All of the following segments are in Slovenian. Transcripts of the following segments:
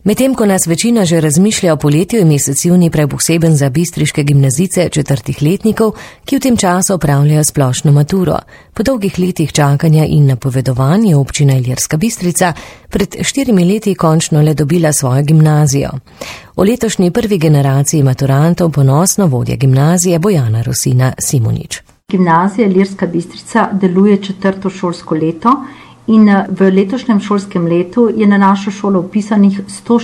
Medtem ko nas večina že razmišlja o poletju, je mesec junij prav poseben za bistriške gimnazice četrtih letnikov, ki v tem času opravljajo splošno maturo. Po dolgih letih čakanja in napovedovanj je občina Ilirska Bistrica pred 4 leti končno le dobila svojo gimnazijo. O letošnji prvi generaciji maturantov ponosno vodja gimnazije Bojana Rosina Simonič. Gimnazija Ilirska Bistrica deluje 4. šolsko leto. In v letošnjem šolskem letu je na našo šolo upisanih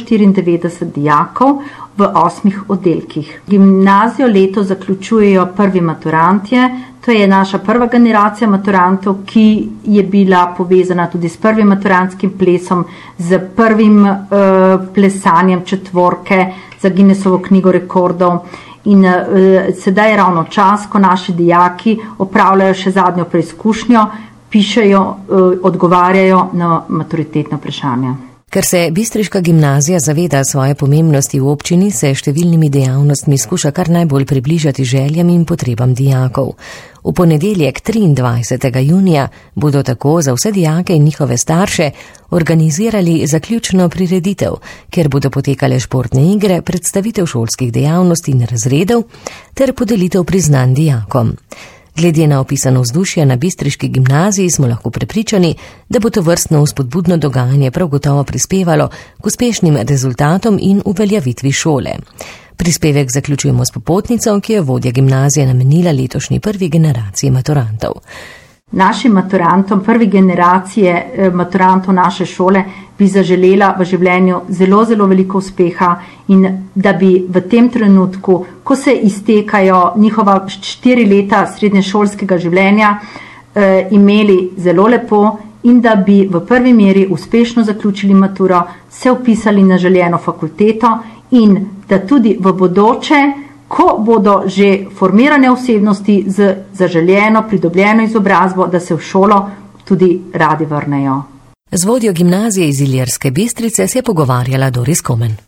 194 dijakov v 8 oddelkih. Gimnazijo leto zaključujejo prvi maturantje, to je naša prva generacija maturantov, ki je bila povezana tudi s prvim maturantskim plesom, z prvim plesanjem četvorke za Guinnessovo knjigo rekordov. In sedaj je ravno čas, ko naši dijaki opravljajo še zadnjo preizkušnjo, pišejo, odgovarjajo na maturitetno vprašanje. Ker se bistriška gimnazija zaveda svoje pomembnosti v občini, se številnimi dejavnostmi skuša kar najbolj približati željam in potrebam dijakov. V ponedeljek 23. junija bodo tako za vse dijake in njihove starše organizirali zaključno prireditev, kjer bodo potekale športne igre, predstavitev šolskih dejavnosti in razredov ter podelitev priznanj dijakom. Glede na opisano vzdušje na bistriški gimnaziji smo lahko prepričani, da bo to vrstno vzpodbudno dogajanje prav gotovo prispevalo k uspešnim rezultatom in uveljavitvi šole. Prispevek zaključujemo s popotnico, ki je vodja gimnazije namenila letošnji prvi generaciji maturantov. Našim maturantom prvi generacije maturantov naše šole bi zaželela v življenju zelo veliko uspeha in da bi v tem trenutku, ko se iztekajo njihova 4 leta srednješolskega življenja, imeli zelo lepo in da bi v prvi meri uspešno zaključili maturo, se vpisali na željeno fakulteto in da tudi v bodoče, ko bodo že formirane osebnosti z zaželjeno pridobljeno izobrazbo, da se v šolo tudi radi vrnejo. Z vodjo gimnazije iz Ilirske Bistrice se je pogovarjala Doris Komen.